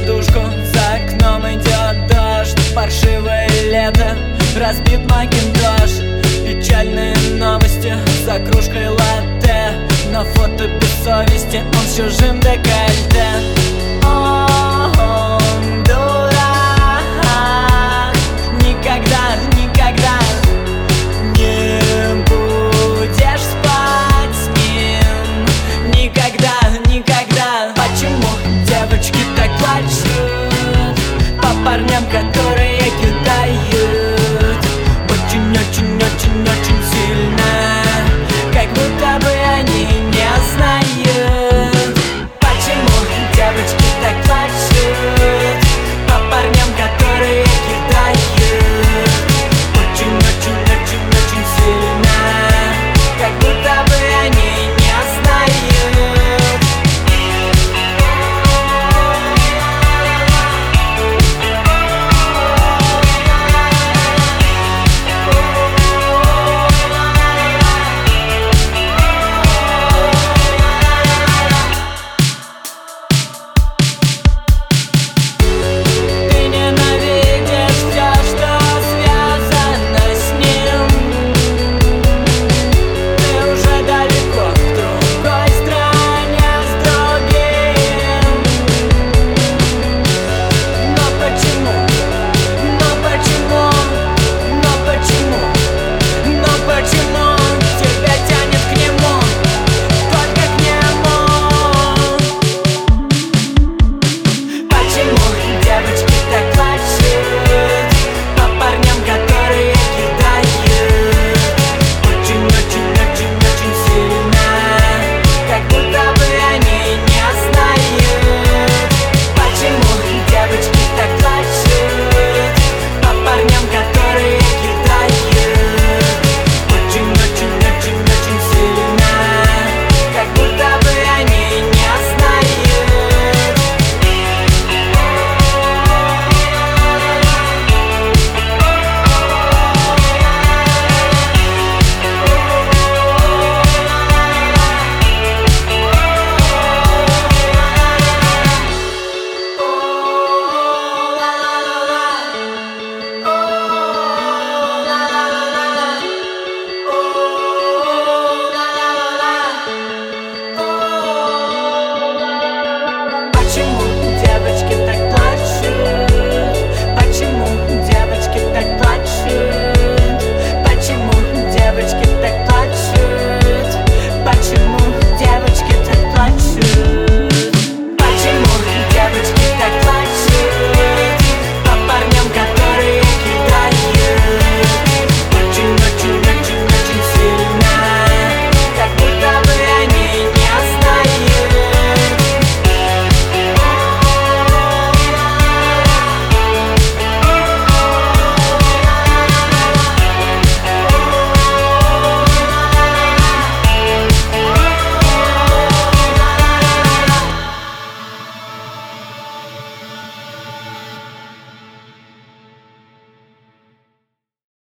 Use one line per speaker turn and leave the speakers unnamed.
подушку, за окном идет дождь. Паршивое лето, разбит макинтош. Печальные новости за кружкой латте. На фото без совести, он с чужим декольте. Он дурак. Никогда, никогда не будешь спать с ним. Никогда, никогда. Почему девочки так плачут по парням, которые кидают? Очень, очень, очень, очень